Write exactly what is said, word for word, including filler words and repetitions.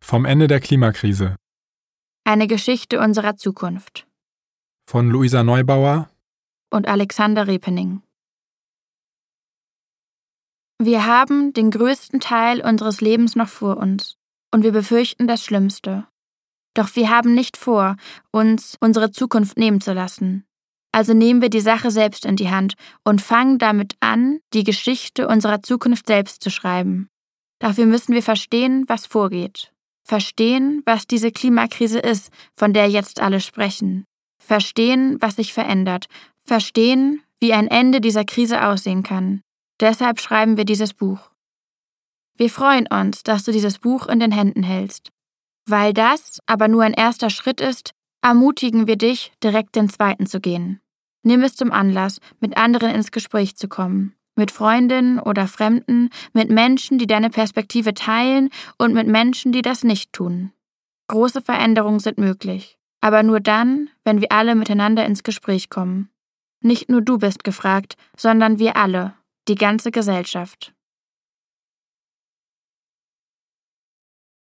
Vom Ende der Klimakrise Eine Geschichte unserer Zukunft von Luisa Neubauer und Alexander Repening. Wir haben den größten Teil unseres Lebens noch vor uns und wir befürchten das Schlimmste. Doch wir haben nicht vor, uns unsere Zukunft nehmen zu lassen. Also nehmen wir die Sache selbst in die Hand und fangen damit an, die Geschichte unserer Zukunft selbst zu schreiben. Dafür müssen wir verstehen, was vorgeht. Verstehen, was diese Klimakrise ist, von der jetzt alle sprechen. Verstehen, was sich verändert. Verstehen, wie ein Ende dieser Krise aussehen kann. Deshalb schreiben wir dieses Buch. Wir freuen uns, dass du dieses Buch in den Händen hältst. Weil das aber nur ein erster Schritt ist, ermutigen wir dich, direkt den zweiten zu gehen. Nimm es zum Anlass, mit anderen ins Gespräch zu kommen. Mit Freundinnen oder Fremden, mit Menschen, die deine Perspektive teilen und mit Menschen, die das nicht tun. Große Veränderungen sind möglich, aber nur dann, wenn wir alle miteinander ins Gespräch kommen. Nicht nur du bist gefragt, sondern wir alle, die ganze Gesellschaft.